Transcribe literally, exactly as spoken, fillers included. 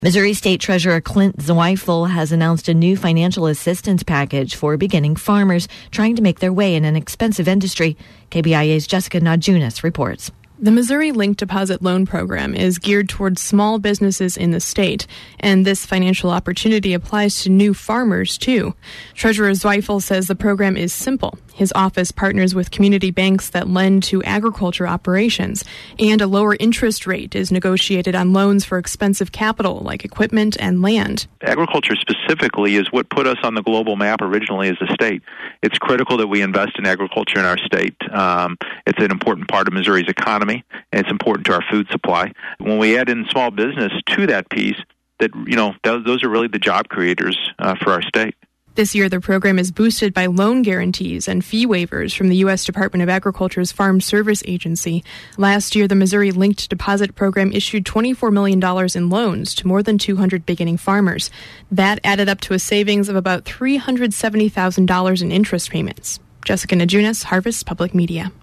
Missouri State Treasurer Clint Zweifel has announced a new financial assistance package for beginning farmers trying to make their way in an expensive industry. K B I A's Jessica Najunas reports. The Missouri Linked Deposit Loan Program is geared towards small businesses in the state, and this financial opportunity applies to new farmers, too. Treasurer Zweifel says the program is simple. His office partners with community banks that lend to agriculture operations, and a lower interest rate is negotiated on loans for expensive capital like equipment and land. Agriculture specifically is what put us on the global map originally as a state. It's critical that we invest in agriculture in our state. Um, it's an important part of Missouri's economy, and it's important to our food supply. When we add in small business to that piece, that you know, those, those are really the job creators uh, for our state. This year, the program is boosted by loan guarantees and fee waivers from the U S Department of Agriculture's Farm Service Agency. Last year, the Missouri Linked Deposit Program issued twenty-four million dollars in loans to more than two hundred beginning farmers. That added up to a savings of about three hundred seventy thousand dollars in interest payments. Jessica Najunas, Harvest Public Media.